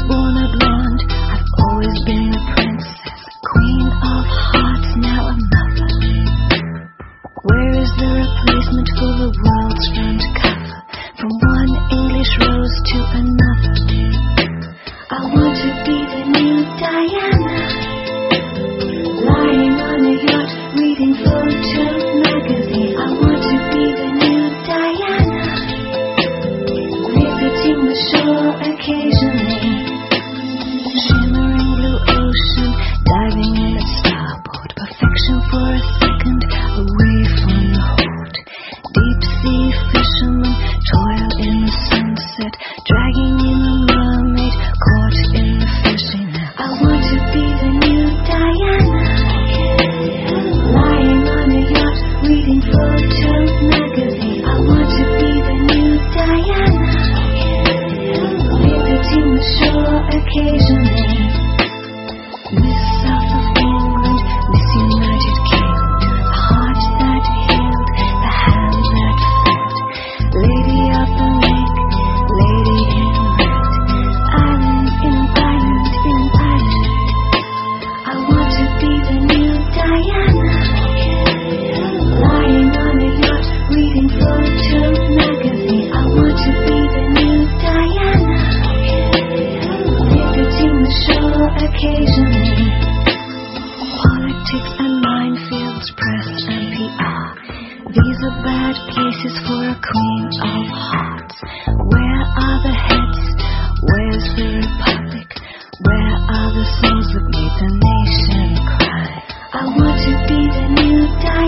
born a blonde, I've always been a princess, queen of hearts, now a mother. Where is the replacement for the world's front cover? From one English rose to another. I want to be the new Diana, lying on a yacht, reading Photo magazine. I want to be the new Diana, visiting the shore occasionally. Shimmering blue ocean, diving in at starboard, perfection for a second, away from the hold. Deep sea fishermen toil in the sunset, dragging in the mermaid, caught in the fishing net. I want to be the new Diana, lying on a yacht, reading Photo magazine. I want to be the new Diana, visiting the shore occasionally. Miss South of England, Miss United Kingdom, the heart that healed, the hand that fed. Lady of the lake, lady in red, island in island in island. I want to be the new Diana, lying on a yacht, reading Photo magazine. I want to be the new Diana, visiting the shore occasionally. Politics and minefields, press and PR, these are bad places for a queen of hearts. Where are the heads? Where's the republic? Where are the souls that made the nation cry? I want to be the new Diana,